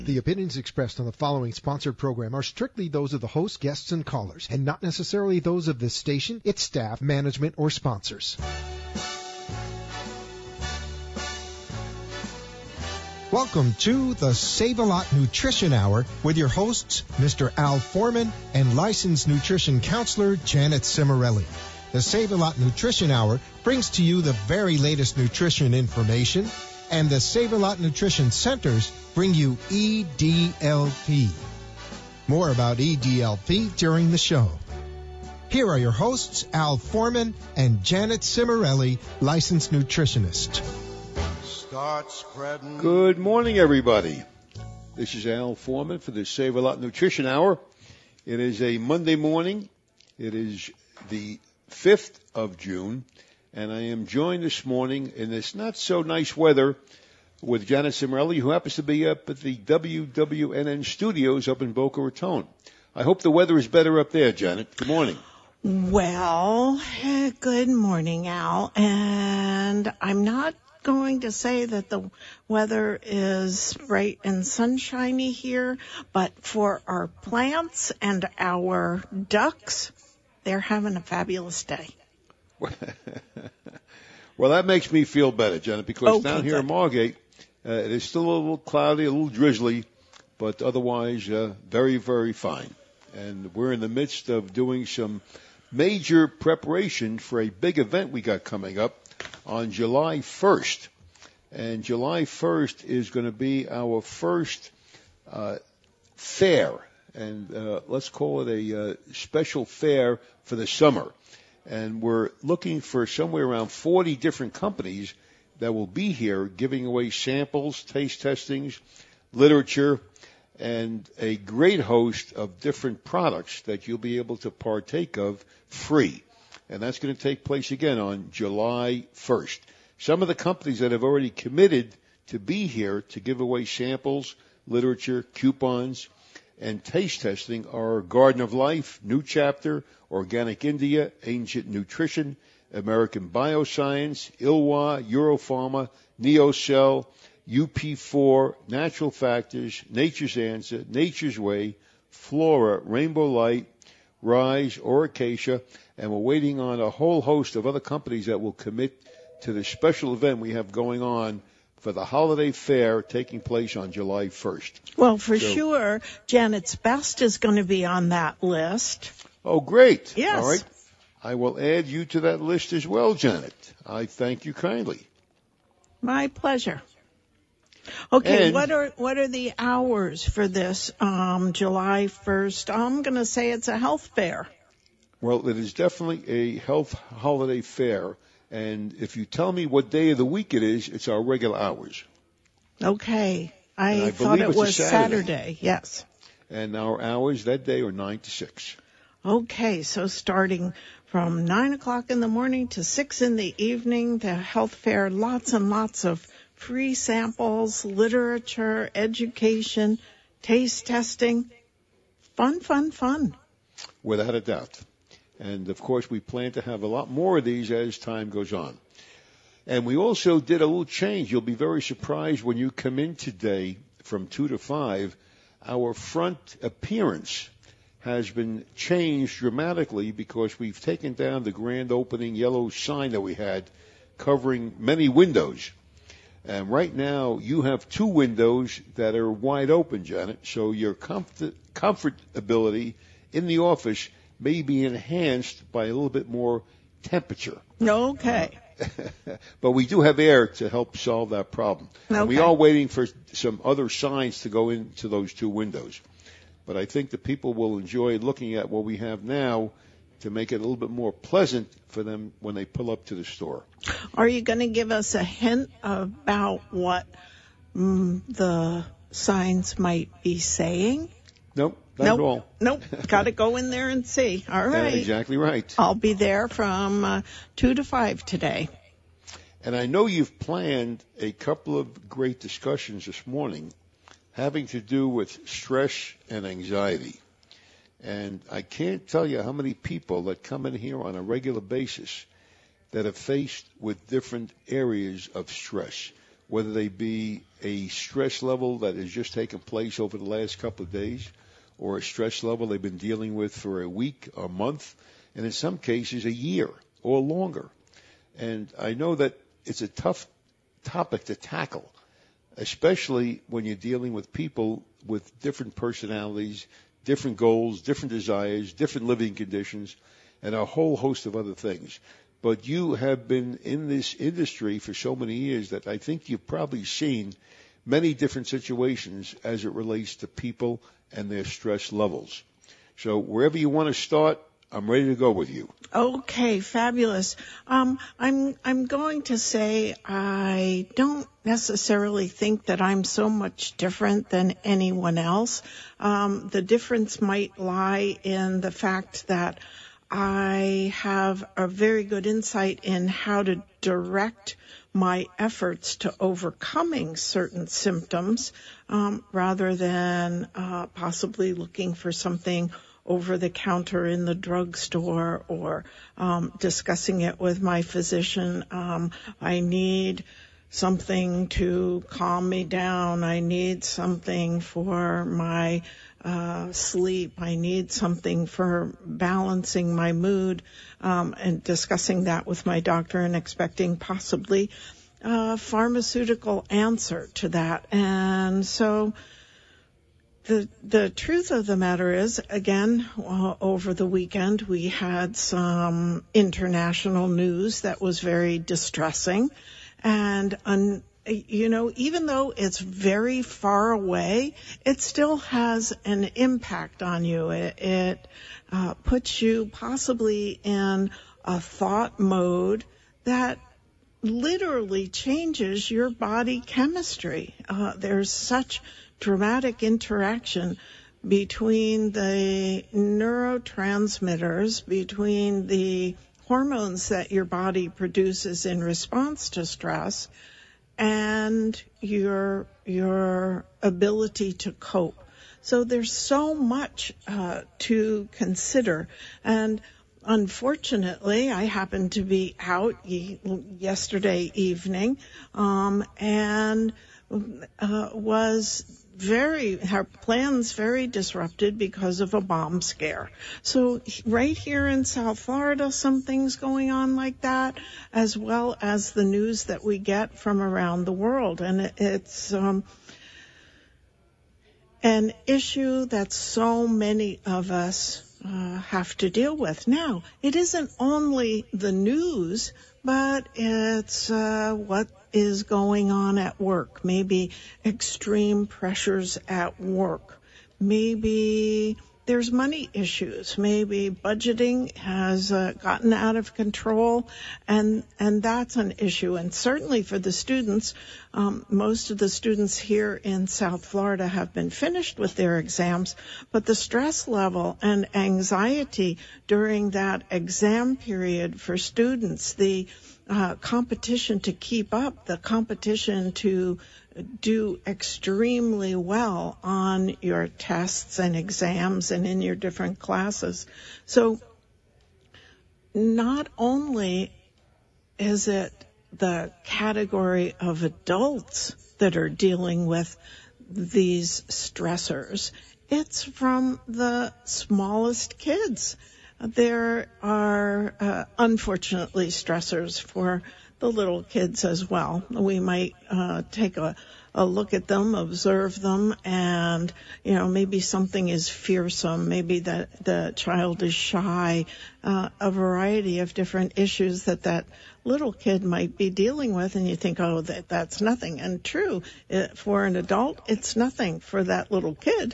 The opinions expressed on the following sponsored program are strictly those of the host, guests, and callers, and not necessarily those of this station, its staff, management, or sponsors. Welcome to the Save-A-Lot Nutrition Hour with your hosts, Mr. Al Foreman and licensed nutrition counselor Janet Cimarelli. The Save-A-Lot Nutrition Hour brings to you the very latest nutrition information, and the Save-A-Lot Nutrition Centers bring you EDLP. More about EDLP during the show. Here are your hosts, Al Foreman and Janet Cimarelli, licensed nutritionist. Start spreading. Good morning, everybody. This is Al Foreman for the Save-A-Lot Nutrition Hour. It is a Monday morning. It is the 5th of June, and I am joined this morning in this not-so-nice weather with Janet Cimarelli, who happens to be up at the WWNN studios up in Boca Raton. I hope the weather is better up there, Janet. Good morning. Well, good morning, Al. And I'm not going to say that the weather is bright and sunshiny here, but for our plants and our ducks, they're having a fabulous day. Well, that makes me feel better, Janet, because down here good. in Margate, it is still a little cloudy, a little drizzly, but otherwise very, very fine. And we're in the midst of doing some major preparation for a big event we got coming up on July 1st. And July 1st is going to be our first fair. And let's call it a special fair for the summer. And we're looking for somewhere around 40 different companies that will be here giving away samples, taste testings, literature, and a great host of different products that you'll be able to partake of free. And that's going to take place again on July 1st. Some of the companies that have already committed to be here to give away samples, literature, coupons, and taste testing are Garden of Life, New Chapter, Organic India, Ancient Nutrition, American Bioscience, Ilwa, Europharma, NeoCell, UP4, Natural Factors, Nature's Answer, Nature's Way, Flora, Rainbow Light, Rise, or Acacia, and we're waiting on a whole host of other companies that will commit to the special event we have going on for the holiday fair taking place on July 1st. Well, for sure, Janet's Best is going to be on that list. Oh, great. Yes. All right. I will add you to that list as well, Janet. I thank you kindly. My pleasure. Okay, And what are the hours for this July 1st? I'm going to say it's a health fair. Well, it is definitely a health holiday fair. And if you tell me what day of the week it is, it's our regular hours. Okay. I thought believe it it's a was Saturday. Saturday. Yes. And our hours that day are 9 to 6. Okay, so starting from 9 o'clock in the morning to 6 in the evening, the health fair, lots and lots of free samples, literature, education, taste testing. Fun, fun, fun. Without a doubt. And, of course, we plan to have a lot more of these as time goes on. And we also did a little change. You'll be very surprised when you come in today from 2 to 5. Our front appearance has been changed dramatically because we've taken down the grand opening yellow sign that we had covering many windows. And right now you have 2 windows that are wide open, Janet, so your comfortability in the office may be enhanced by a little bit more temperature. Okay. But we do have air to help solve that problem. Okay. And we are waiting for some other signs to go into those 2 windows. But I think the people will enjoy looking at what we have now to make it a little bit more pleasant for them when they pull up to the store. Are you going to give us a hint about what the signs might be saying? Nope, not at all. Nope. Got to go in there and see. All right. Exactly right. I'll be there from 2 to 5 today. And I know you've planned a couple of great discussions this morning having to do with stress and anxiety. And I can't tell you how many people that come in here on a regular basis that are faced with different areas of stress, whether they be a stress level that has just taken place over the last couple of days, or a stress level they've been dealing with for a week, a month, and in some cases a year or longer. And I know that it's a tough topic to tackle, especially when you're dealing with people with different personalities, different goals, different desires, different living conditions, and a whole host of other things. But you have been in this industry for so many years that I think you've probably seen many different situations as it relates to people and their stress levels. So wherever you want to start, I'm ready to go with you. Okay, fabulous. I'm going to say I don't necessarily think that I'm so much different than anyone else. The difference might lie in the fact that I have a very good insight in how to direct my efforts to overcoming certain symptoms, rather than possibly looking for something over the counter in the drugstore or discussing it with my physician. I need something to calm me down. I need something for my sleep. I need something for balancing my mood, and discussing that with my doctor and expecting possibly a pharmaceutical answer to that. And so the truth of the matter is, again, over the weekend we had some international news that was very distressing. And even though it's very far away, it still has an impact on you. It puts you possibly in a thought mode that literally changes your body chemistry. There's such dramatic interaction between the neurotransmitters, between the hormones that your body produces in response to stress, and your ability to cope. So there's so much to consider. And unfortunately, I happened to be out yesterday evening, and was her plans very disrupted because of a bomb scare. So right here in South Florida, some things going on like that, as well as the news that we get from around the world. And it's an issue that so many of us have to deal with. Now, it isn't only the news, but it's what is going on at work. Maybe extreme pressures at work. Maybe there's money issues. Maybe budgeting has gotten out of control, and that's an issue. And certainly for the students, most of the students here in South Florida have been finished with their exams, but the stress level and anxiety during that exam period for students, the competition to keep up, the competition to do extremely well on your tests and exams and in your different classes. So not only is it the category of adults that are dealing with these stressors, it's from the smallest kids. There are, unfortunately, stressors for the little kids as well. We might take a look at them, observe them, and, maybe something is fearsome. Maybe the child is shy, a variety of different issues that little kid might be dealing with, and you think, oh, that's nothing. And true, for an adult, it's nothing. For that little kid,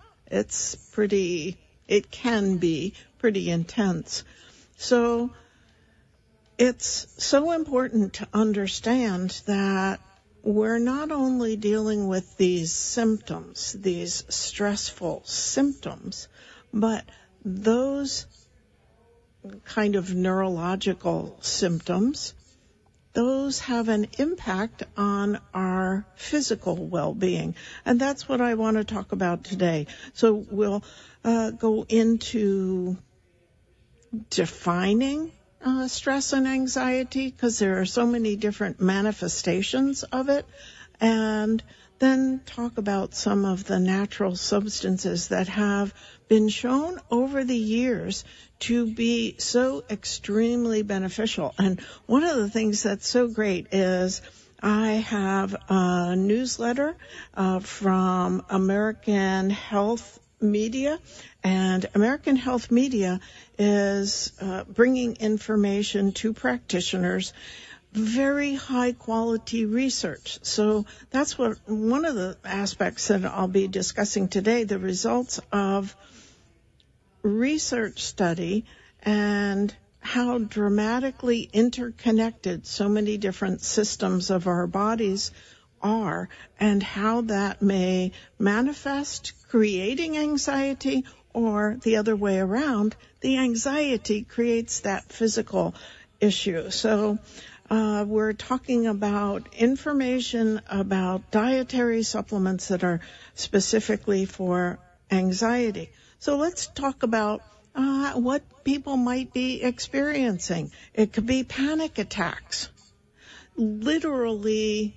it can be pretty intense. So it's so important to understand that we're not only dealing with these symptoms, these stressful symptoms, but those kind of neurological symptoms, those have an impact on our physical well-being. And that's what I want to talk about today. So we'll go into defining stress and anxiety, because there are so many different manifestations of it, and then talk about some of the natural substances that have been shown over the years to be so extremely beneficial. And one of the things that's so great is I have a newsletter from American Health Media, and American Health Media is bringing information to practitioners, very high quality research. So that's one of the aspects that I'll be discussing today, the results of research study and how dramatically interconnected so many different systems of our bodies are, and how that may manifest creating anxiety, or the other way around, the anxiety creates that physical issue. So we're talking about information about dietary supplements that are specifically for anxiety. So let's talk about what people might be experiencing. It could be panic attacks, literally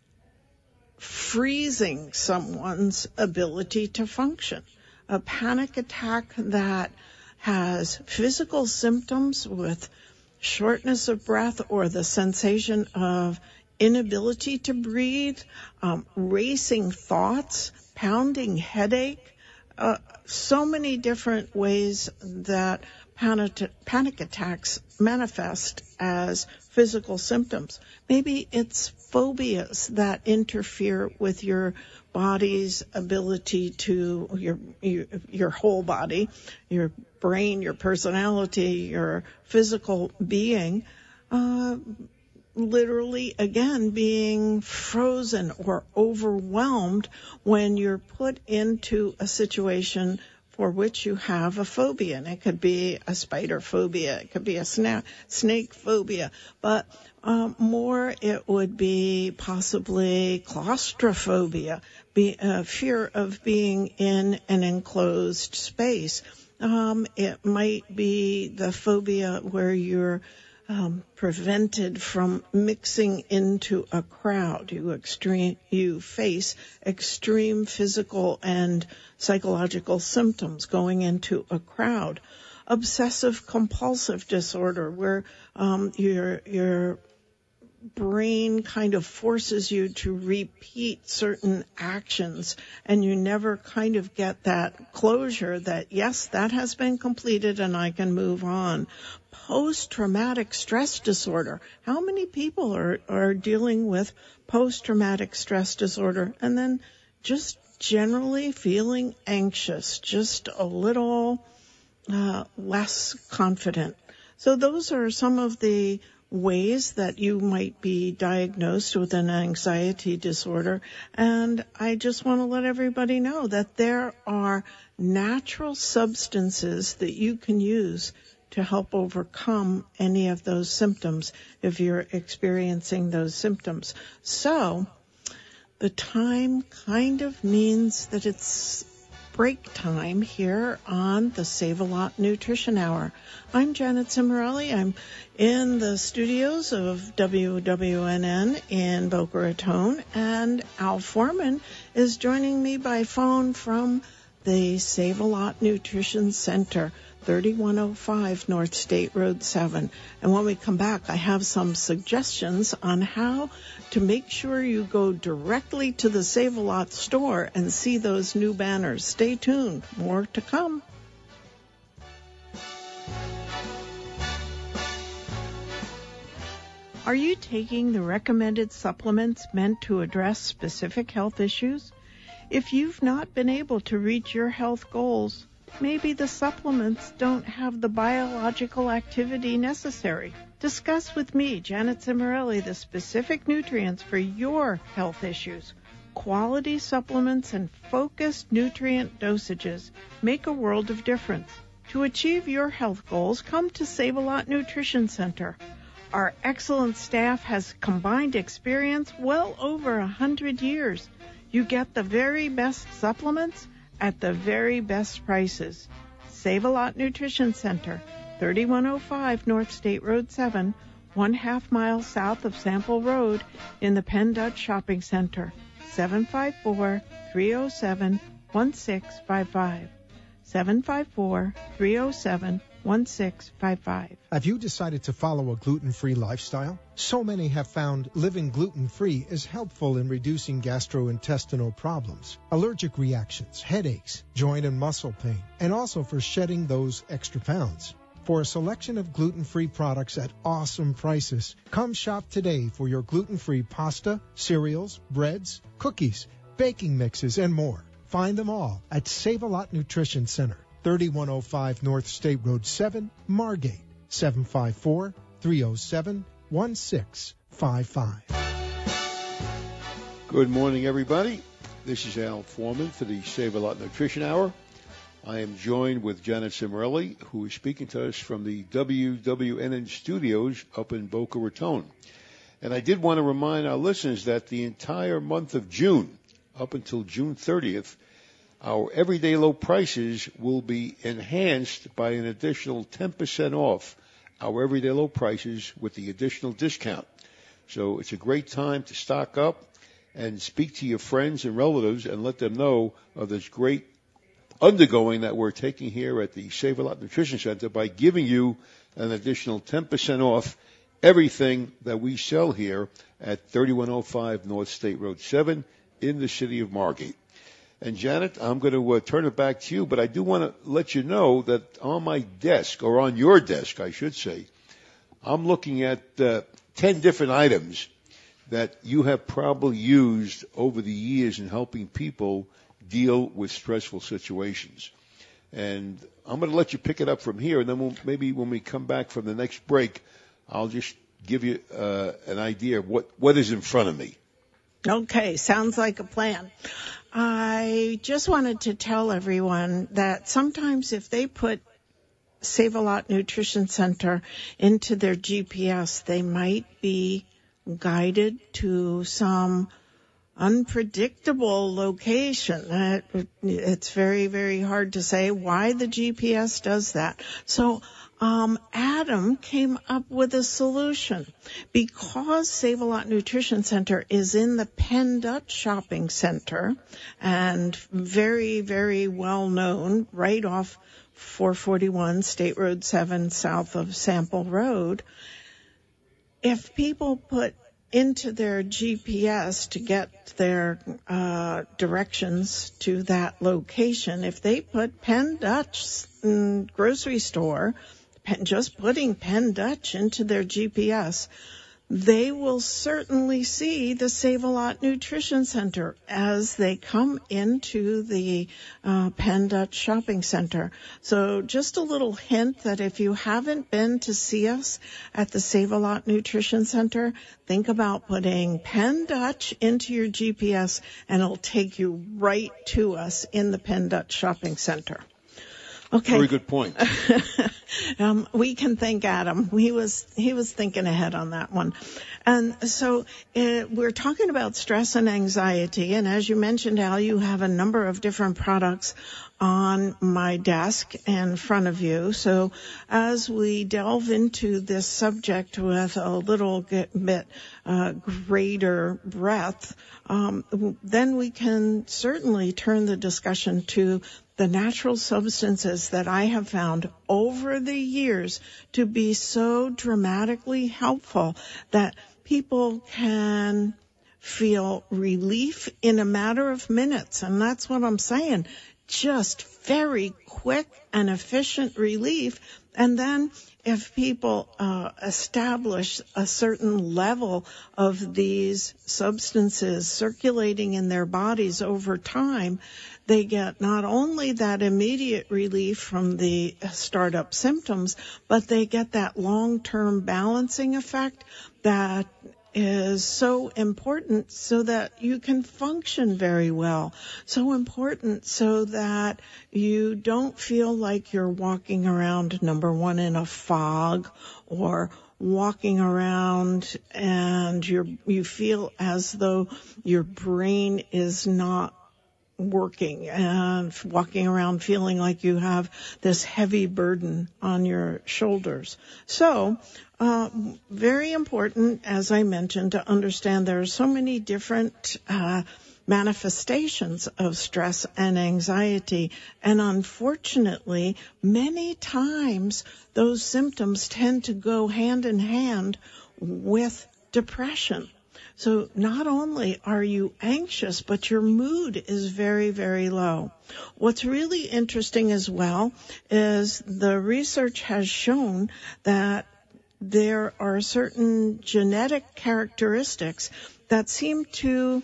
freezing someone's ability to function. A panic attack that has physical symptoms with shortness of breath or the sensation of inability to breathe, racing thoughts, pounding headache, so many different ways that panic attacks manifest as physical symptoms. Maybe it's phobias that interfere with your body's ability to, your whole body, your brain, your personality, your physical being, literally, again, being frozen or overwhelmed when you're put into a situation for which you have a phobia. And it could be a spider phobia, it could be a snake phobia, but more it would be possibly claustrophobia, fear of being in an enclosed space. It might be the phobia where you're prevented from mixing into a crowd. You face extreme physical and psychological symptoms going into a crowd. Obsessive compulsive disorder, where your brain kind of forces you to repeat certain actions, and you never kind of get that closure that, yes, that has been completed and I can move on. Post-traumatic stress disorder. How many people are dealing with post-traumatic stress disorder and then just generally feeling anxious, just a little less confident? So those are some of the ways that you might be diagnosed with an anxiety disorder. And I just want to let everybody know that there are natural substances that you can use to help overcome any of those symptoms if you're experiencing those symptoms. So the time kind of means that it's break time here on the Save-A-Lot Nutrition Hour. I'm Janet Cimarelli. I'm in the studios of WWNN in Boca Raton, and Al Foreman is joining me by phone from the Save-A-Lot Nutrition Center, 3105 North State Road 7. And when we come back, I have some suggestions on how to make sure you go directly to the Save-A-Lot store and see those new banners. Stay tuned. More to come. Are you taking the recommended supplements meant to address specific health issues? If you've not been able to reach your health goals, maybe the supplements don't have the biological activity necessary. Discuss with me, Janet Cimarelli, the specific nutrients for your health issues. Quality supplements and focused nutrient dosages make a world of difference. To achieve your health goals, come to Save-A-Lot Nutrition Center. Our excellent staff has combined experience well over 100 years. You get the very best supplements at the very best prices. Save-A-Lot Nutrition Center. 3105 North State Road 7, 1/2 mile south of Sample Road in the Penn Dutch Shopping Center. 754-307-1655. 754-307-1655. Have you decided to follow a gluten-free lifestyle? So many have found living gluten-free is helpful in reducing gastrointestinal problems, allergic reactions, headaches, joint and muscle pain, and also for shedding those extra pounds. For a selection of gluten-free products at awesome prices, come shop today for your gluten-free pasta, cereals, breads, cookies, baking mixes, and more. Find them all at Save-A-Lot Nutrition Center, 3105 North State Road 7, Margate, 754-307-1655. Good morning, everybody. This is Al Foreman for the Save-A-Lot Nutrition Hour. I am joined with Janet Cimarelli, who is speaking to us from the WWNN studios up in Boca Raton. And I did want to remind our listeners that the entire month of June, up until June 30th, our everyday low prices will be enhanced by an additional 10% off our everyday low prices with the additional discount. So it's a great time to stock up and speak to your friends and relatives and let them know of this great undergoing that we're taking here at the Save-A-Lot Nutrition Center by giving you an additional 10% off everything that we sell here at 3105 North State Road 7 in the city of Margate. And Janet, I'm going to turn it back to you, but I do want to let you know that on my desk, or on your desk, I should say, I'm looking at 10 different items that you have probably used over the years in helping people deal with stressful situations. And I'm going to let you pick it up from here, and then maybe when we come back from the next break, I'll just give you an idea of what is in front of me. Okay, sounds like a plan. I just wanted to tell everyone that sometimes if they put Save-A-Lot Nutrition Center into their GPS, they might be guided to some unpredictable location. It's very, very hard to say why the GPS does that. So Adam came up with a solution. Because Save-A-Lot Nutrition Center is in the Penn Dutch Shopping Center and very, very well known right off 441 State Road 7 south of Sample Road, if people put into their GPS to get their directions to that location, if they put Penn Dutch grocery store, just putting Penn Dutch into their GPS, they will certainly see the Save-A-Lot Nutrition Center as they come into the Penn Dutch Shopping Center. So just a little hint that if you haven't been to see us at the Save-A-Lot Nutrition Center, think about putting Penn Dutch into your GPS and it'll take you right to us in the Penn Dutch Shopping Center. Okay. Very good point. We can thank Adam. He was thinking ahead on that one. And so we're talking about stress and anxiety. And as you mentioned, Al, you have a number of different products on my desk in front of you. So as we delve into this subject with a little bit greater breadth, then we can certainly turn the discussion to the natural substances that I have found over the years to be so dramatically helpful that people can feel relief in a matter of minutes. And that's what I'm saying. Just very quick and efficient relief. And then if people establish a certain level of these substances circulating in their bodies over time, they get not only that immediate relief from the startup symptoms, but they get that long-term balancing effect that is so important so that you can function very well. So important so that you don't feel like you're walking around, number one, in a fog, or walking around and you feel as though your brain is not working and walking around feeling like you have this heavy burden on your shoulders. So, very important, as I mentioned, to understand there are so many different manifestations of stress and anxiety. And unfortunately, many times those symptoms tend to go hand in hand with depression. So not only are you anxious, but your mood is very, very low. What's really interesting as well is the research has shown that there are certain genetic characteristics that seem to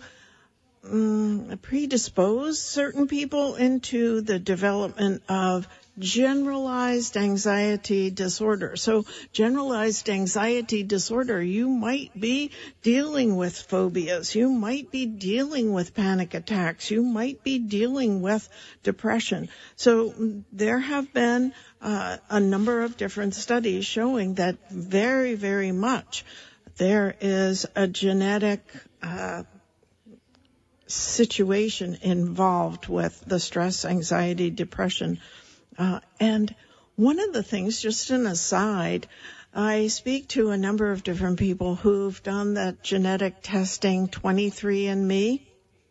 predispose certain people into the development of generalized anxiety disorder. So generalized anxiety disorder, you might be dealing with phobias, you might be dealing with panic attacks, you might be dealing with depression. So there have been a number of different studies showing that very, very much there is a genetic situation involved with the stress, anxiety, depression. And one of the things, just an aside, I speak to a number of different people who've done that genetic testing, 23andMe,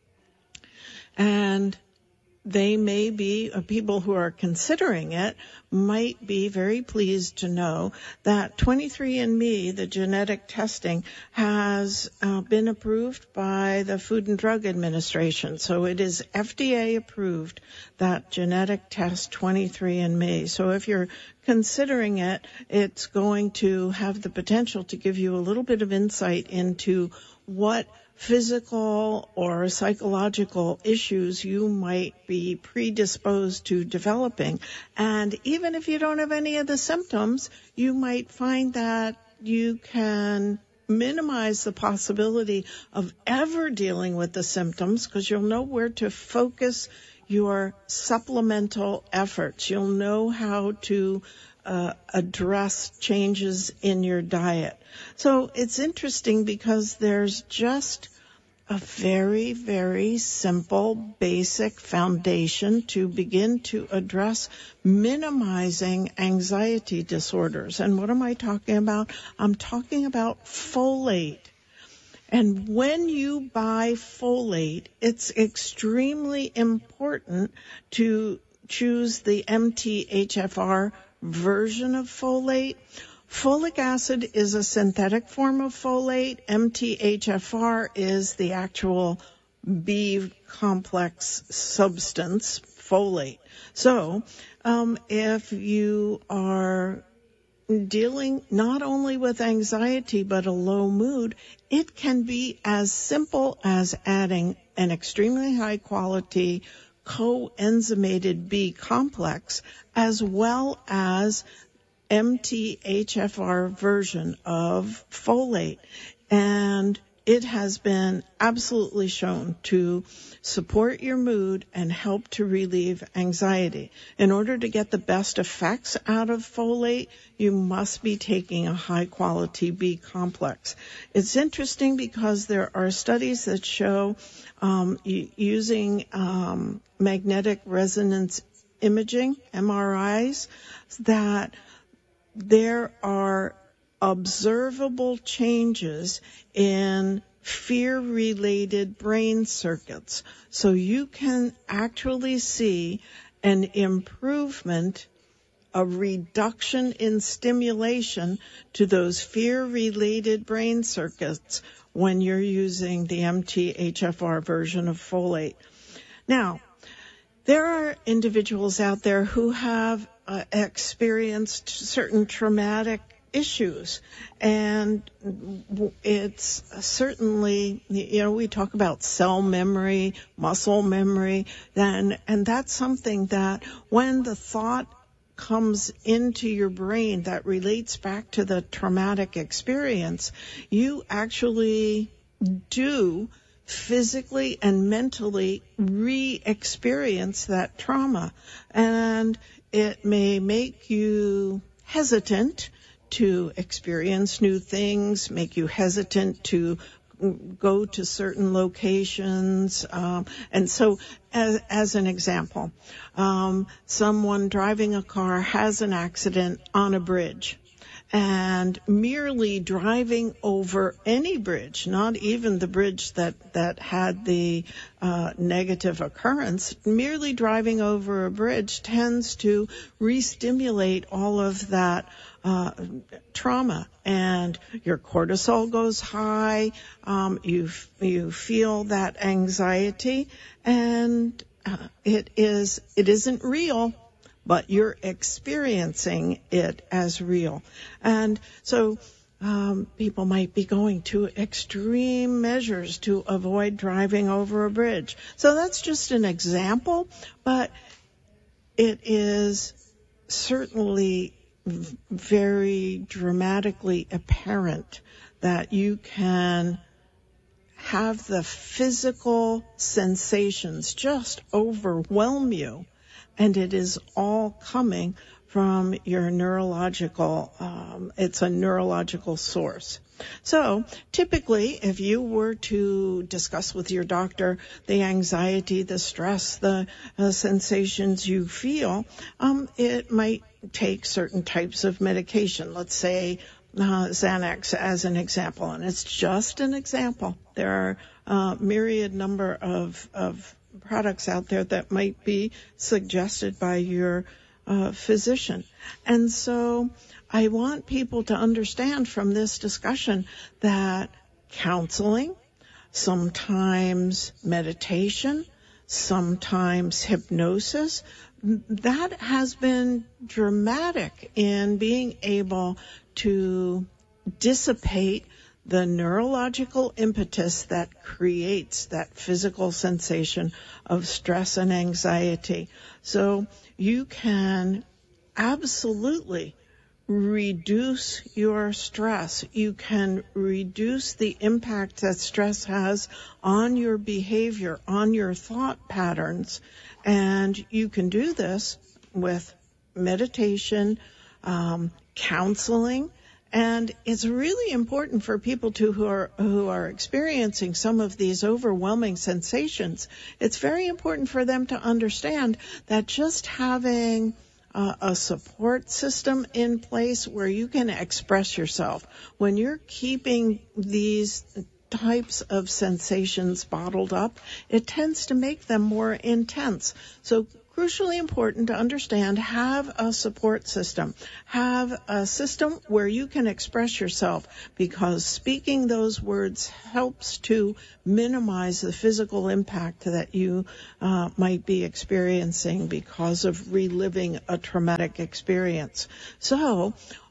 and they may be, people who are considering it, might be very pleased to know that 23andMe, the genetic testing, has been approved by the Food and Drug Administration. So it is FDA approved, that genetic test 23andMe. So if you're considering it, it's going to have the potential to give you a little bit of insight into what physical or psychological issues you might be predisposed to developing. And even if you don't have any of the symptoms, you might find that you can minimize the possibility of ever dealing with the symptoms because you'll know where to focus your supplemental efforts. You'll know how to address changes in your diet. So it's interesting because there's just a very, very simple, basic foundation to begin to address minimizing anxiety disorders. And what am I talking about? I'm talking about folate. And when you buy folate, it's extremely important to choose the MTHFR version of folate. Folic acid is a synthetic form of folate. MTHFR is the actual B complex substance, folate. So, if you are dealing not only with anxiety but a low mood, it can be as simple as adding an extremely high quality coenzymated B complex as well as MTHFR version of folate. And it has been absolutely shown to support your mood and help to relieve anxiety. In order to get the best effects out of folate, you must be taking a high-quality B complex. It's interesting because there are studies that show using magnetic resonance imaging, MRIs, that there are observable changes in fear-related brain circuits. So you can actually see an improvement, a reduction in stimulation to those fear-related brain circuits when you're using the MTHFR version of folate. Now, there are individuals out there who have experienced certain traumatic issues, and it's certainly, we talk about cell memory, muscle memory, and that's something that when the thought comes into your brain that relates back to the traumatic experience, you actually do physically and mentally re-experience that trauma. And it may make you hesitant to experience new things, make you hesitant to go to certain locations. And so as an example, someone driving a car has an accident on a bridge. And merely driving over any bridge, not even the bridge that had the negative occurrence, merely driving over a bridge tends to re-stimulate all of that trauma, and your cortisol goes high. You feel that anxiety, and it isn't real, but you're experiencing it as real. And so people might be going to extreme measures to avoid driving over a bridge. So that's just an example, but it is certainly very dramatically apparent that you can have the physical sensations just overwhelm you. And it is all coming from your neurological, it's a neurological source. So typically, if you were to discuss with your doctor the anxiety, the stress, the sensations you feel, it might take certain types of medication. Let's say Xanax as an example, and it's just an example. There are a myriad number of products out there that might be suggested by your physician. And so I want people to understand from this discussion that counseling, sometimes meditation, sometimes hypnosis, that has been dramatic in being able to dissipate the neurological impetus that creates that physical sensation of stress and anxiety. So you can absolutely reduce your stress. You can reduce the impact that stress has on your behavior, on your thought patterns. And you can do this with meditation, counseling. And it's really important for people who are experiencing some of these overwhelming sensations. It's very important for them to understand that just having a support system in place where you can express yourself, when you're keeping these types of sensations bottled up, it tends to make them more intense. So crucially important to understand, have a support system. Have a system where you can express yourself, because speaking those words helps to minimize the physical impact that you might be experiencing because of reliving a traumatic experience. So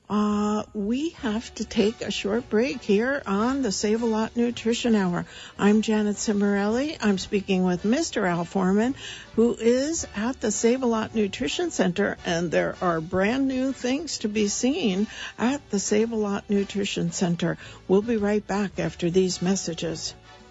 we have to take a short break here on the Save-A-Lot Nutrition Hour. I'm Janet Cimarelli. I'm speaking with Mr. Al Foreman, who is at the Save-A-Lot Nutrition Center, and there are brand new things to be seen at the Save-A-Lot Nutrition Center. We'll be right back after these messages.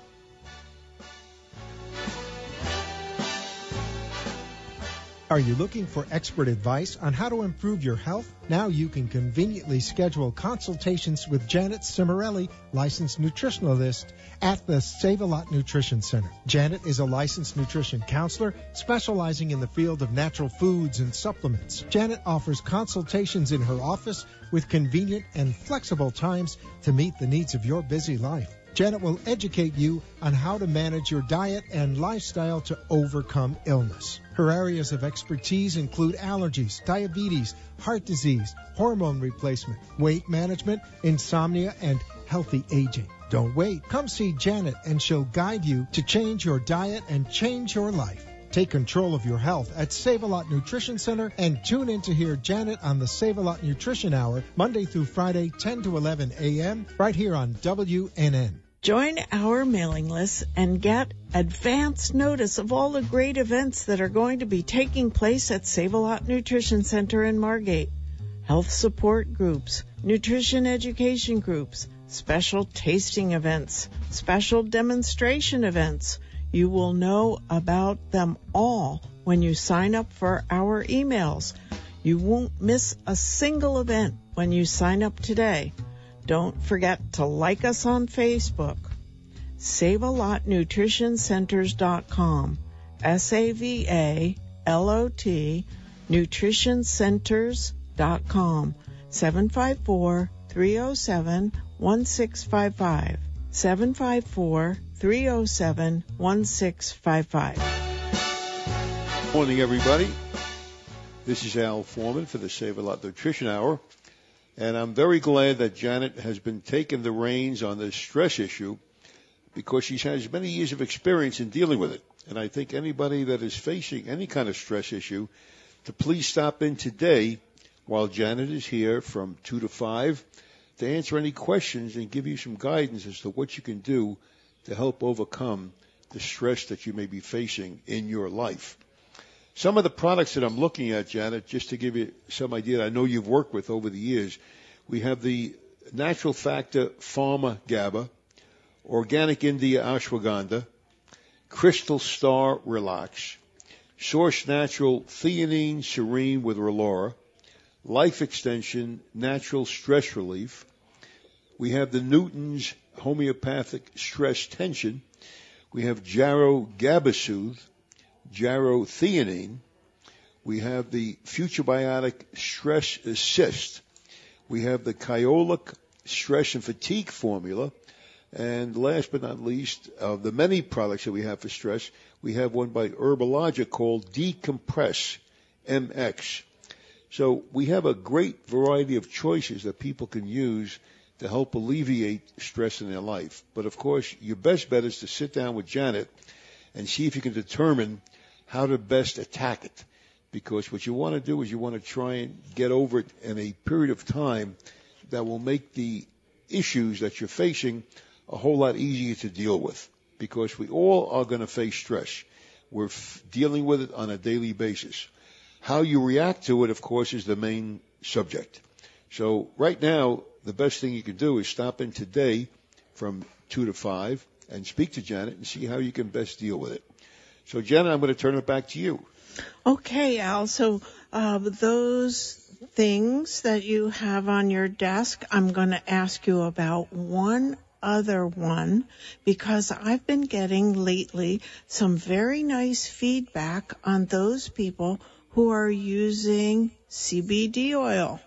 Are you looking for expert advice on how to improve your health? Now you can conveniently schedule consultations with Janet Cimarelli, licensed nutritionalist at the Save-A-Lot Nutrition Center. Janet is a licensed nutrition counselor specializing in the field of natural foods and supplements. Janet offers consultations in her office with convenient and flexible times to meet the needs of your busy life. Janet will educate you on how to manage your diet and lifestyle to overcome illness. Her areas of expertise include allergies, diabetes, heart disease, hormone replacement, weight management, insomnia, and healthy aging. Don't wait. Come see Janet and she'll guide you to change your diet and change your life. Take control of your health at Save-A-Lot Nutrition Center and tune in to hear Janet on the Save-A-Lot Nutrition Hour, Monday through Friday, 10 to 11 a.m., right here on WNN. Join our mailing list and get advance notice of all the great events that are going to be taking place at Save-A-Lot Nutrition Center in Margate. Health support groups, nutrition education groups, special tasting events, special demonstration events. You will know about them all when you sign up for our emails. You won't miss a single event when you sign up today. Don't forget to like us on Facebook. SaveALotNutritionCenters.com. SAVALOT NutritionCenters.com. 754-307-1655. 754-307-1655. Morning, everybody. This is Al Foreman for the Save a Lot Nutrition Hour. And I'm very glad that Janet has been taking the reins on this stress issue because she has many years of experience in dealing with it. And I think anybody that is facing any kind of stress issue to please stop in today while Janet is here from 2 to 5 to answer any questions and give you some guidance as to what you can do to help overcome the stress that you may be facing in your life. Some of the products that I'm looking at, Janet, just to give you some idea, I know you've worked with over the years, we have the Natural Factor Pharma GABA, Organic India Ashwagandha, Crystal Star Relax, Source Natural Theanine Serene with Relora, Life Extension Natural Stress Relief. We have the Newton's Homeopathic Stress Tension. We have Jarrow GabaSoothe, Jarrow Theanine. We have the Future Biotic Stress Assist. We have the Kyolic Stress and Fatigue Formula. And last but not least, of the many products that we have for stress, we have one by Herbalogic called Decompress MX. So we have a great variety of choices that people can use to help alleviate stress in their life. But of course, your best bet is to sit down with Janet and see if you can determine how to best attack it. Because what you want to do is you want to try and get over it in a period of time that will make the issues that you're facing a whole lot easier to deal with. Because we all are going to face stress. We're dealing with it on a daily basis. How you react to it, of course, is the main subject. So right now, the best thing you can do is stop in today from 2 to 5 and speak to Janet and see how you can best deal with it. So, Janet, I'm going to turn it back to you. Okay, Al. So those things that you have on your desk, I'm going to ask you about one other one because I've been getting lately some very nice feedback on those people who are using CBD oil.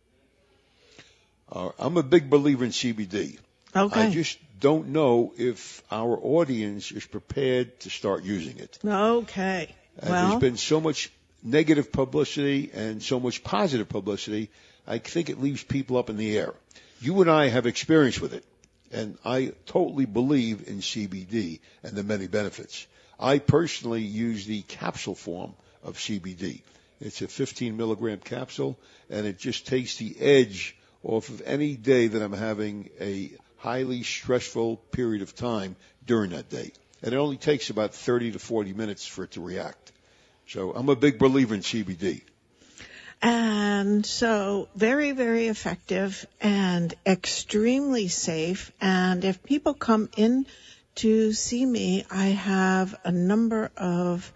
I'm a big believer in CBD. Okay. I just don't know if our audience is prepared to start using it. Okay. There's been so much negative publicity and so much positive publicity, I think it leaves people up in the air. You and I have experience with it, and I totally believe in CBD and the many benefits. I personally use the capsule form of CBD. It's a 15 milligram capsule, and it just takes the edge off of any day that I'm having a highly stressful period of time during that day. And it only takes about 30 to 40 minutes for it to react. So I'm a big believer in CBD. And so very, very effective and extremely safe. And if people come in to see me, I have a number of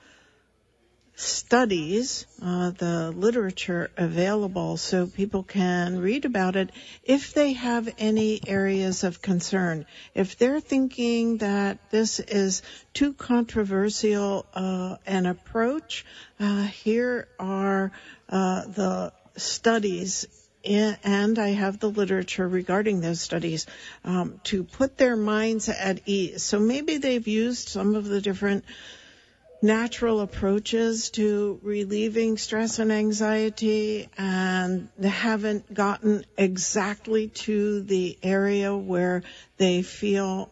studies, the literature available so people can read about it if they have any areas of concern. If they're thinking that this is too controversial an approach, here are the studies and I have the literature regarding those studies to put their minds at ease. So maybe they've used some of the different natural approaches to relieving stress and anxiety and they haven't gotten exactly to the area where they feel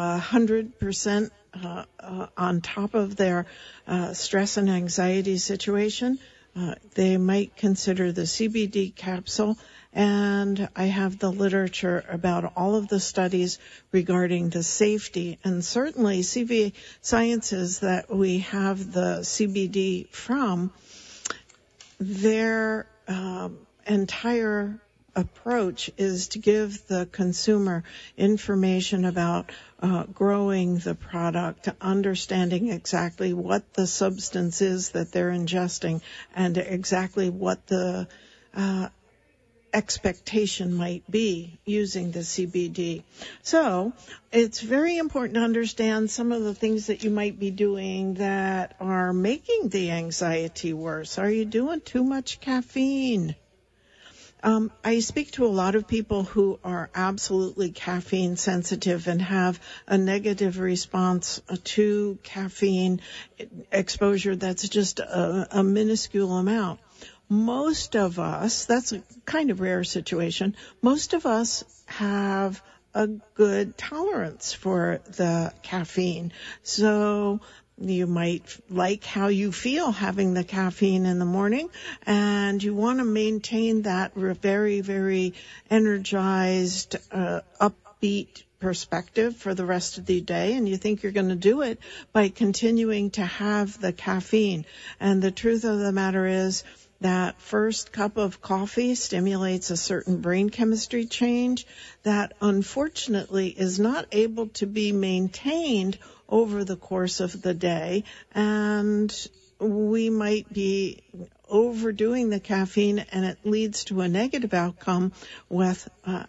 100% on top of their stress and anxiety situation. They might consider the CBD capsule, and I have the literature about all of the studies regarding the safety. And certainly CV Sciences that we have the CBD from, their entire approach is to give the consumer information about growing the product, understanding exactly what the substance is that they're ingesting and exactly what the expectation might be using the CBD. So it's very important to understand some of the things that you might be doing that are making the anxiety worse. Are you doing too much caffeine? I speak to a lot of people who are absolutely caffeine sensitive and have a negative response to caffeine exposure that's just a minuscule amount. Most of us, that's a kind of rare situation, most of us have a good tolerance for the caffeine. So you might like how you feel having the caffeine in the morning, and you want to maintain that very, very energized, upbeat perspective for the rest of the day, and you think you're going to do it by continuing to have the caffeine. And the truth of the matter is that first cup of coffee stimulates a certain brain chemistry change that unfortunately is not able to be maintained over the course of the day, and we might be overdoing the caffeine, and it leads to a negative outcome with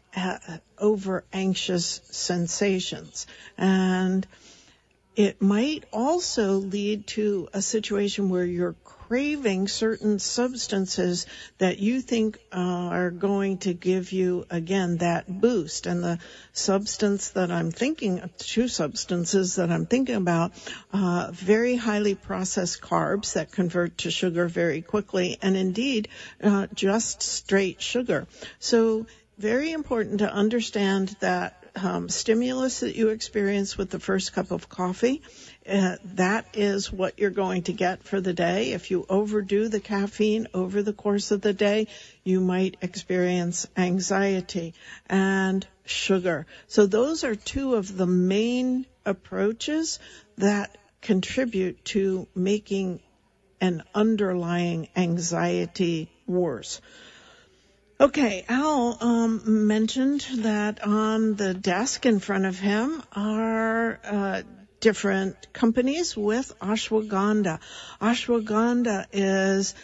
over anxious sensations. And it might also lead to a situation where you're craving certain substances that you think are going to give you, again, that boost. And the substance that I'm thinking, two substances that I'm thinking about, very highly processed carbs that convert to sugar very quickly, and indeed, just straight sugar. So very important to understand that stimulus that you experience with the first cup of coffee, that is what you're going to get for the day. If you overdo the caffeine over the course of the day, you might experience anxiety and sugar. So those are two of the main approaches that contribute to making an underlying anxiety worse. Okay, Al mentioned that on the desk in front of him are different companies with ashwagandha. Ashwagandha is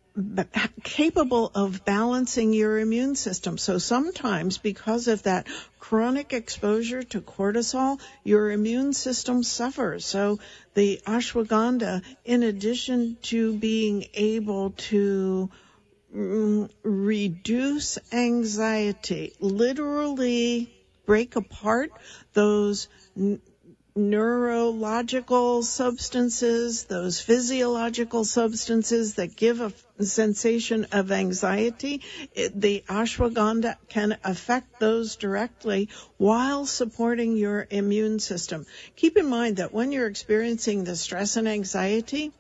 capable of balancing your immune system. So sometimes because of that chronic exposure to cortisol, your immune system suffers. So the ashwagandha, in addition to being able to reduce anxiety, literally break apart those neurological substances, those physiological substances that give a sensation of anxiety, the ashwagandha can affect those directly while supporting your immune system. Keep in mind that when you're experiencing the stress and anxiety,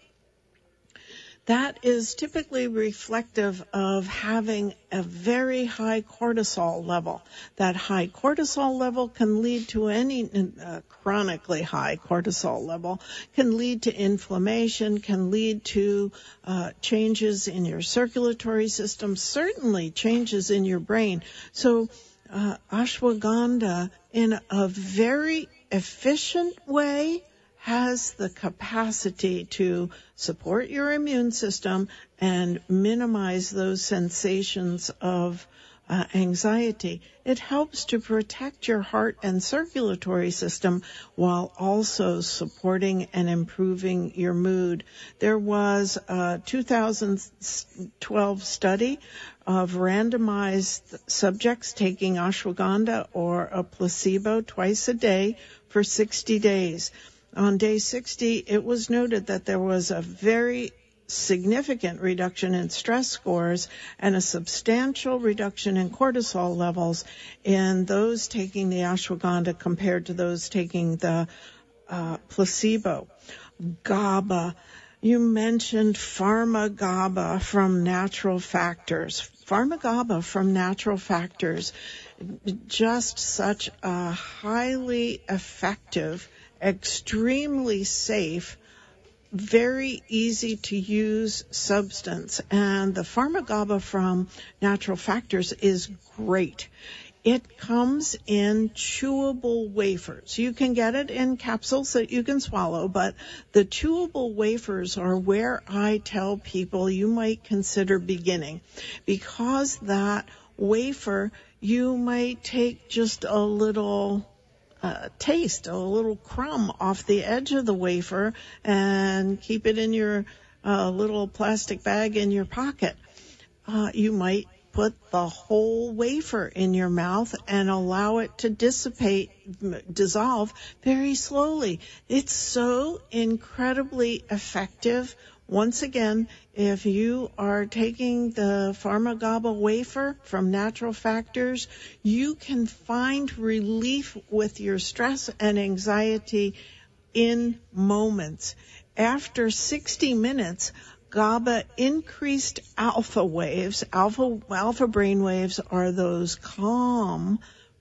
that is typically reflective of having a very high cortisol level. That high cortisol level can lead to any chronically high cortisol level, can lead to inflammation, can lead to changes in your circulatory system, certainly changes in your brain. So ashwagandha, in a very efficient way, has the capacity to support your immune system and minimize those sensations of anxiety. It helps to protect your heart and circulatory system while also supporting and improving your mood. There was a 2012 study of randomized subjects taking ashwagandha or a placebo twice a day for 60 days. On day 60, it was noted that there was a very significant reduction in stress scores and a substantial reduction in cortisol levels in those taking the ashwagandha compared to those taking the placebo. GABA. You mentioned Pharmagaba from Natural Factors. Pharmagaba from Natural Factors, just such a highly effective, extremely safe, very easy to use substance. And the Pharmagaba from Natural Factors is great. It comes in chewable wafers. You can get it in capsules that you can swallow, but the chewable wafers are where I tell people you might consider beginning, because that wafer, you might take just a little taste, a little crumb off the edge of the wafer and keep it in your little plastic bag in your pocket. You might put the whole wafer in your mouth and allow it to dissolve very slowly. It's so incredibly effective. Once again, if you are taking the PharmaGABA wafer from Natural Factors, you can find relief with your stress and anxiety in moments. After 60 minutes, GABA increased alpha waves. Alpha brain waves are those calm,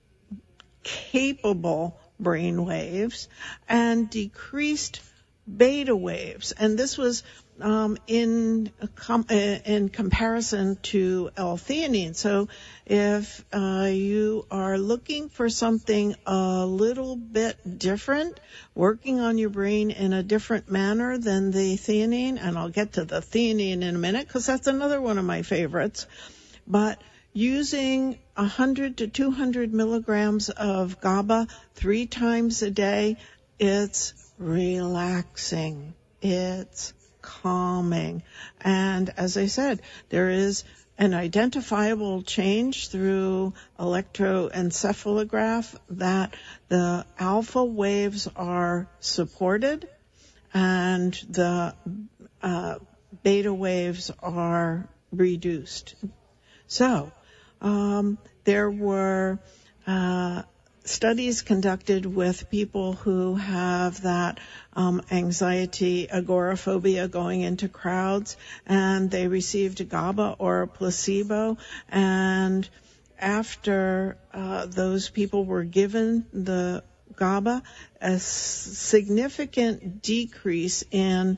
capable brain waves, and decreased beta waves. And this was in comparison to L-theanine. So if you are looking for something a little bit different, working on your brain in a different manner than the theanine, and I'll get to the theanine in a minute because that's another one of my favorites, but using 100 to 200 milligrams of GABA 3 times a day, it's relaxing. It's calming. And as I said, there is an identifiable change through electroencephalograph that the alpha waves are supported and the beta waves are reduced. So there were studies conducted with people who have that anxiety, agoraphobia, going into crowds, and they received a GABA or a placebo. And after those people were given the GABA, a significant decrease in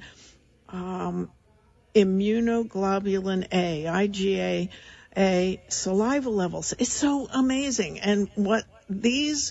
immunoglobulin A, IgA, saliva levels. It's so amazing. And what these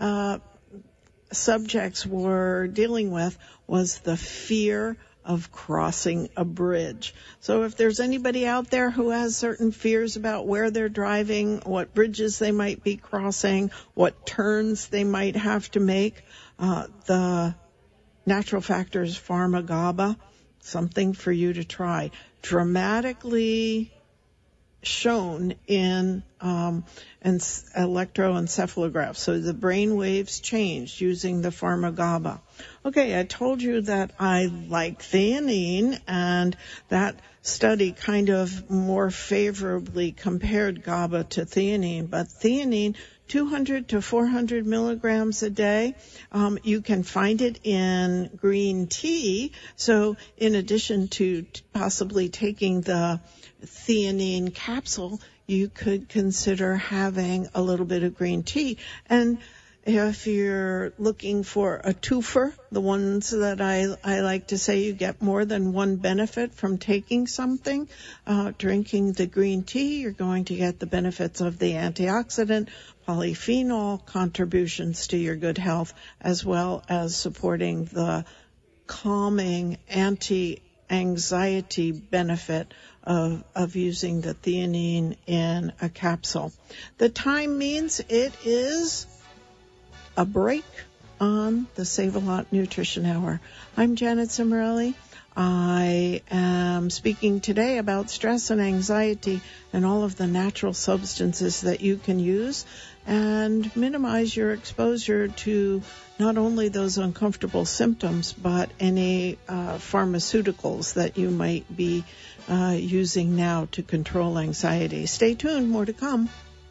subjects were dealing with was the fear of crossing a bridge. So if there's anybody out there who has certain fears about where they're driving, what bridges they might be crossing, what turns they might have to make, the Natural Factors PharmaGABA, something for you to try. Dramatically shown in electroencephalograph. So the brain waves changed using the PharmaGABA. Okay, I told you that I like theanine, and that study kind of more favorably compared GABA to theanine. But theanine, 200 to 400 milligrams a day. You can find it in green tea. So in addition to possibly taking the theanine capsule, you could consider having a little bit of green tea. And if you're looking for a twofer, the ones that I like to say you get more than one benefit from taking something, drinking the green tea, you're going to get the benefits of the antioxidant, polyphenol contributions to your good health, as well as supporting the calming anti-anxiety benefit of using the theanine in a capsule. The time means it is a break on the Save-A-Lot Nutrition Hour. I'm Janet Cimarelli. I am speaking today about stress and anxiety and all of the natural substances that you can use and minimize your exposure to not only those uncomfortable symptoms, but any pharmaceuticals that you might be using now to control anxiety. Stay tuned, more to come.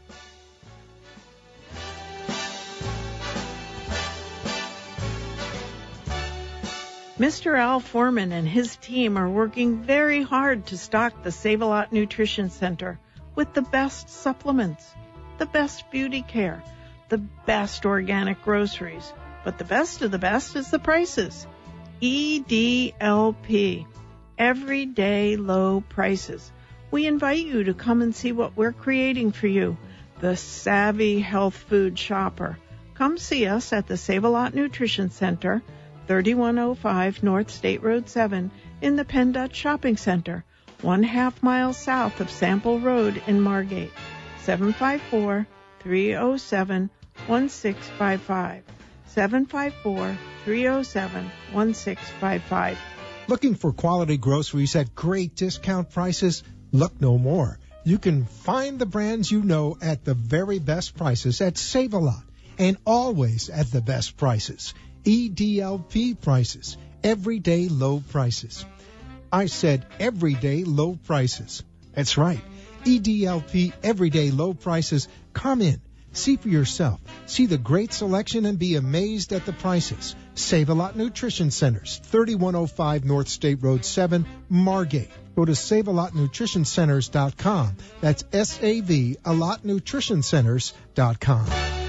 Mr. Al Foreman and his team are working very hard to stock the Save-A-Lot Nutrition Center with the best supplements, the best beauty care, the best organic groceries. But the best of the best is the prices. EDLP, everyday low prices. We invite you to come and see what we're creating for you, the savvy health food shopper. Come see us at the Save-A-Lot Nutrition Center, 3105 North State Road 7 in the Penn Dutch Shopping Center, 1/2 mile south of Sample Road in Margate. 754-307-1655. 754-307-1655. Looking for quality groceries at great discount prices? Look no more. You can find the brands you know at the very best prices at Save-A-Lot, and always at the best prices. EDLP prices, everyday low prices. I said everyday low prices. That's right. EDLP everyday low prices. Come in, see for yourself, see the great selection, and be amazed at the prices. Save-A-Lot Nutrition Centers, 3105 North State Road 7, Margate. Go to SaveALotNutritionCenters.com. That's SAVALotNutritionCenters.com.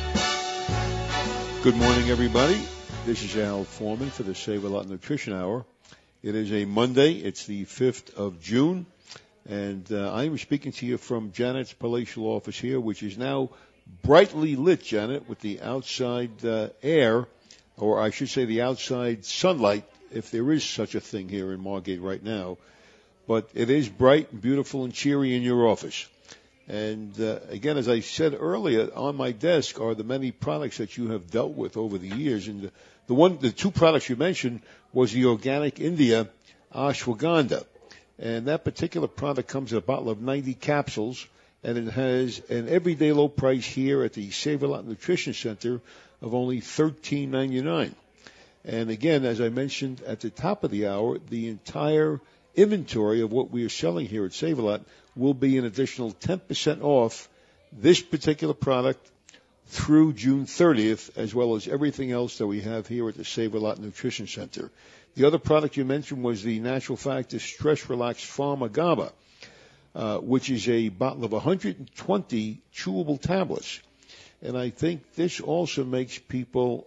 Good morning, everybody. This is Al Foreman for the Save-A-Lot Nutrition Hour. It is a Monday. It's the 5th of June. And I am speaking to you from Janet's palatial office here, which is now brightly lit, Janet, with the outside air, or I should say the outside sunlight, if there is such a thing here in Margate right now. But it is bright and beautiful and cheery in your office. And again, as I said earlier, on my desk are the many products that you have dealt with over the years. And the two products you mentioned was the Organic India Ashwagandha. And that particular product comes in a bottle of 90 capsules, and it has an everyday low price here at the Save-A-Lot Nutrition Center of only $13.99. And again, as I mentioned at the top of the hour, the entire inventory of what we are selling here at Save-A-Lot will be an additional 10% off this particular product through June 30th, as well as everything else that we have here at the Save-A-Lot Nutrition Center. The other product you mentioned was the Natural Factor Stress Relax Pharma GABA, which is a bottle of 120 chewable tablets. And I think this also makes people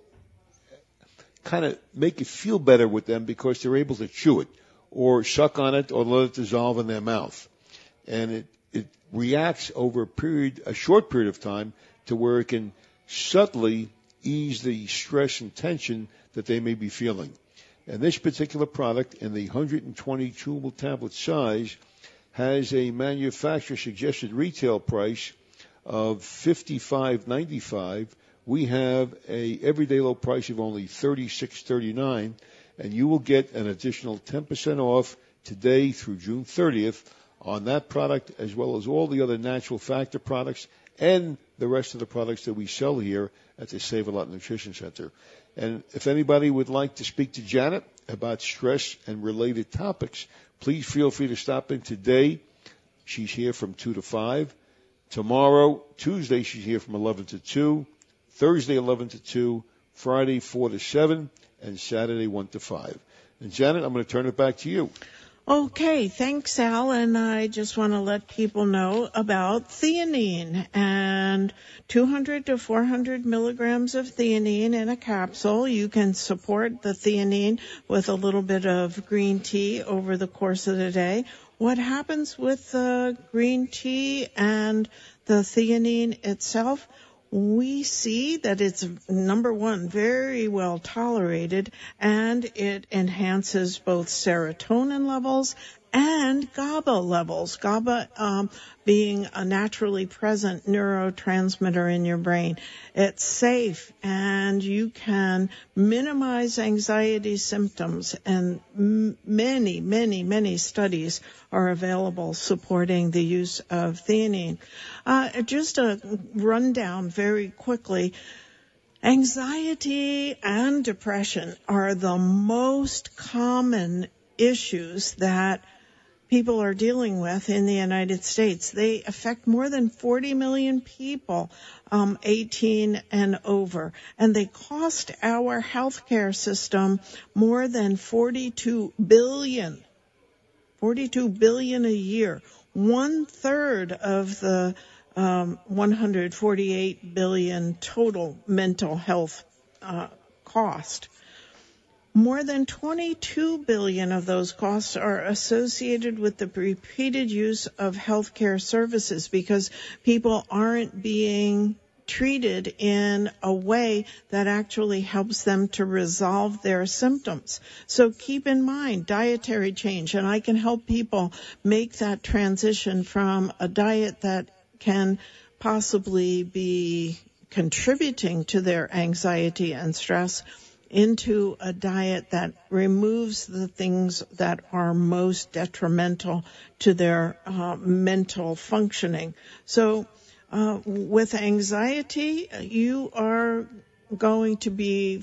kind of make it feel better with them because they're able to chew it or suck on it or let it dissolve in their mouth. And it reacts over a short period of time to where it can subtly ease the stress and tension that they may be feeling. And this particular product in the 120 chewable tablet size has a manufacturer suggested retail price of $55.95. We have a everyday low price of only $36.39, and you will get an additional 10% off today through June 30th on that product, as well as all the other Natural Factor products and the rest of the products that we sell here at the Save-A-Lot Nutrition Center. And if anybody would like to speak to Janet about stress and related topics, please feel free to stop in today. She's here from 2 to 5. Tomorrow, Tuesday, she's here from 11 to 2. Thursday, 11 to 2. Friday, 4 to 7. And Saturday, 1 to 5. And Janet, I'm going to turn it back to you. Okay, thanks, Al. And I just want to let people know about theanine, and 200 to 400 milligrams of theanine in a capsule. You can support the theanine with a little bit of green tea over the course of the day. What happens with the green tea and the theanine itself? We see that it's, number one, very well tolerated, and it enhances both serotonin levels and GABA levels. GABA being a naturally present neurotransmitter in your brain. It's safe, and you can minimize anxiety symptoms, and many, many, many studies are available supporting the use of theanine. Just a rundown very quickly. Anxiety and depression are the most common issues that people are dealing with in the United States. They affect more than 40 million people, 18 and over, and they cost our healthcare system more than $42 billion a year. 1/3 of the 148 billion total mental health cost. More than 22 billion of those costs are associated with the repeated use of healthcare services because people aren't being treated in a way that actually helps them to resolve their symptoms. So keep in mind dietary change, and I can help people make that transition from a diet that can possibly be contributing to their anxiety and stress into a diet that removes the things that are most detrimental to their mental functioning. So with anxiety, you are going to be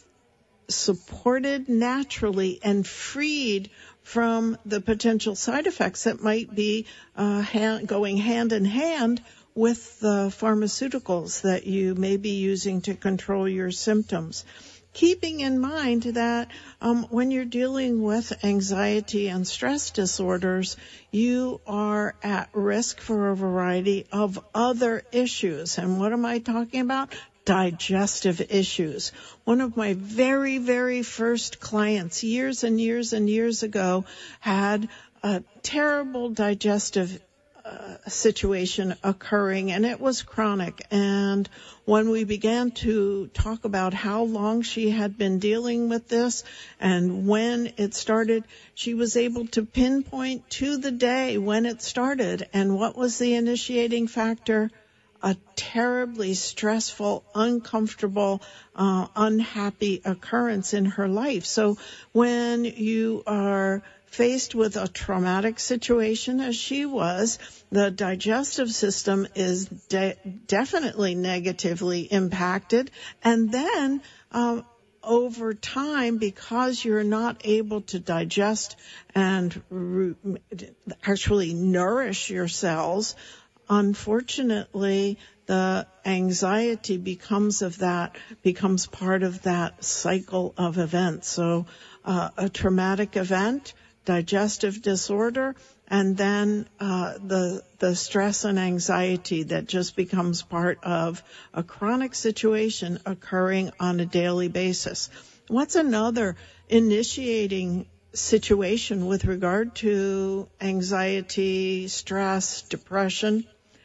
supported naturally and freed from the potential side effects that might be going hand in hand with the pharmaceuticals that you may be using to control your symptoms. Keeping in mind that when you're dealing with anxiety and stress disorders, you are at risk for a variety of other issues. And what am I talking about? Digestive issues. One of my very, very first clients years and years and years ago had a terrible digestive situation occurring, and it was chronic. And when we began to talk about how long she had been dealing with this and when it started, she was able to pinpoint to the day when it started. And what was the initiating factor? A terribly stressful, uncomfortable, unhappy occurrence in her life. So when you are faced with a traumatic situation, as she was, the digestive system is definitely negatively impacted. And then over time, because you're not able to digest and actually nourish your cells, unfortunately, the anxiety becomes part of that cycle of events. So a traumatic event, digestive disorder, and then the stress and anxiety that just becomes part of a chronic situation occurring on a daily basis. What's another initiating situation with regard to anxiety, stress, depression?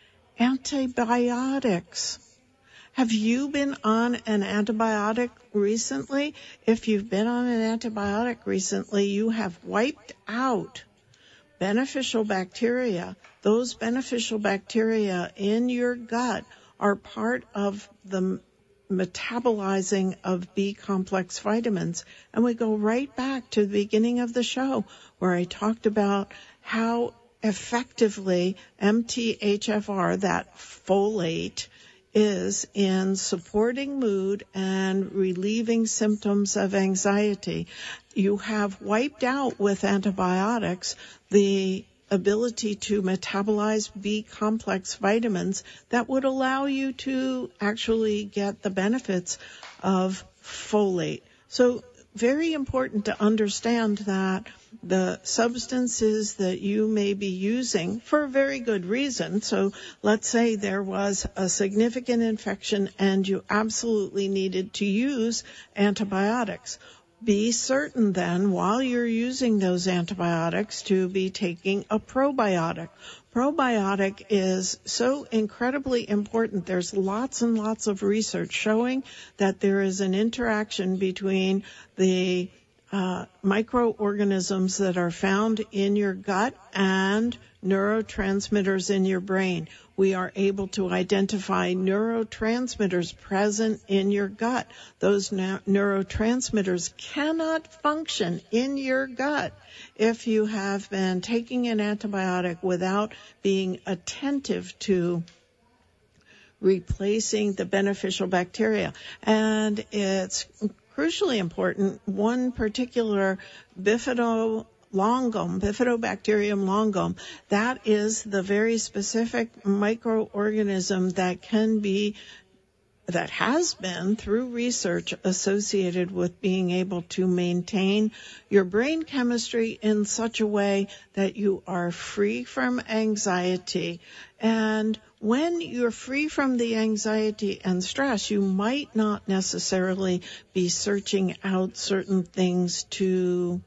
Antibiotics. Have you been on an antibiotic recently? If you've been on an antibiotic recently, you have wiped out beneficial bacteria. Those beneficial bacteria in your gut are part of the metabolizing of B-complex vitamins. And we go right back to the beginning of the show where I talked about how effectively MTHFR, that folate, is in supporting mood and relieving symptoms of anxiety. You have wiped out with antibiotics the ability to metabolize B-complex vitamins that would allow you to actually get the benefits of folate. So very important to understand that the substances that you may be using for a very good reason. So let's say there was a significant infection and you absolutely needed to use antibiotics. Be certain then, while you're using those antibiotics, to be taking a probiotic. Probiotic is so incredibly important. There's lots and lots of research showing that there is an interaction between the microorganisms that are found in your gut and neurotransmitters in your brain. We are able to identify neurotransmitters present in your gut. Those neurotransmitters cannot function in your gut if you have been taking an antibiotic without being attentive to replacing the beneficial bacteria. And it's crucially important, one particular Bifidobacterium longum, that is the very specific microorganism that has been, through research, associated with being able to maintain your brain chemistry in such a way that you are free from anxiety. And when you're free from the anxiety and stress, you might not necessarily be searching out certain things to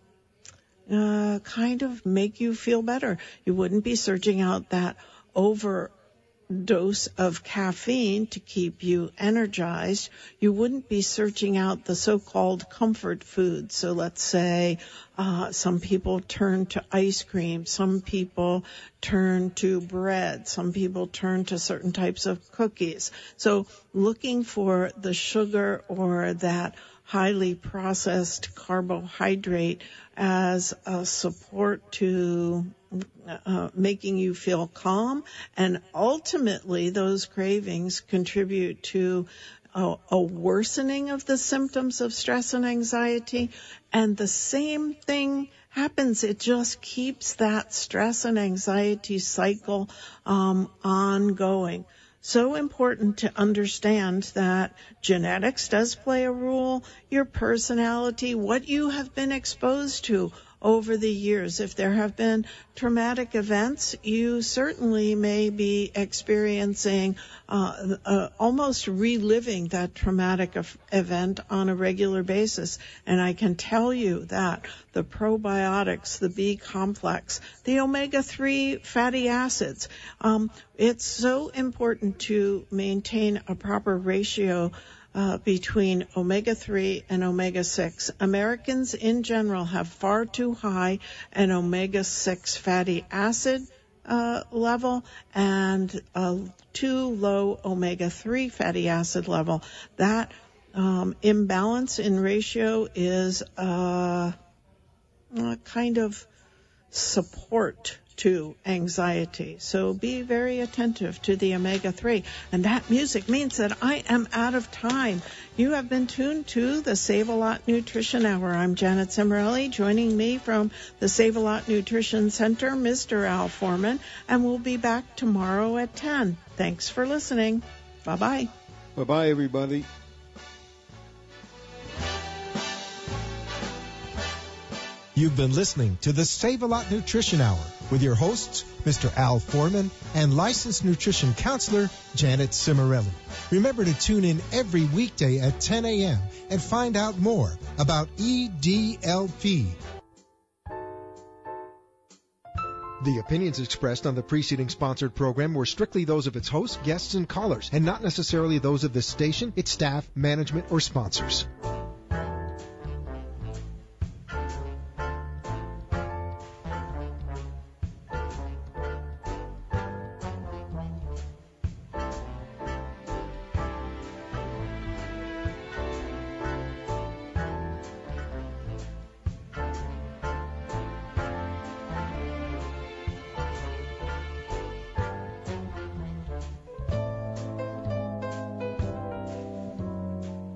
kind of make you feel better. You wouldn't be searching out that over dose of caffeine to keep you energized, you wouldn't be searching out the so-called comfort foods. So let's say some people turn to ice cream, some people turn to bread, some people turn to certain types of cookies. So looking for the sugar or that highly processed carbohydrate as a support to making you feel calm, and ultimately those cravings contribute to a worsening of the symptoms of stress and anxiety, and the same thing happens. It just keeps that stress and anxiety cycle ongoing. So important to understand that genetics does play a role, your personality, what you have been exposed to over the years. If there have been traumatic events, you certainly may be experiencing almost reliving that traumatic event on a regular basis. And I can tell you that the probiotics, the B complex, the omega-3 fatty acids, it's so important to maintain a proper ratio between omega-3 and omega-6. Americans in general have far too high an omega-6 fatty acid level and too low omega-3 fatty acid level. That imbalance in ratio is a kind of support to anxiety. So be very attentive to the omega-3. And that music means that I am out of time. You have been tuned to the Save-A-Lot Nutrition Hour. I'm Janet Cimarelli. Joining me from the Save-A-Lot Nutrition Center, Mr. Al Foreman. And we'll be back tomorrow at 10. Thanks for listening. Bye-bye. Bye-bye, everybody. You've been listening to the Save-A-Lot Nutrition Hour with your hosts, Mr. Al Foreman and licensed nutrition counselor, Janet Cimarelli. Remember to tune in every weekday at 10 a.m. and find out more about EDLP. The opinions expressed on the preceding sponsored program were strictly those of its hosts, guests, and callers, and not necessarily those of this station, its staff, management, or sponsors.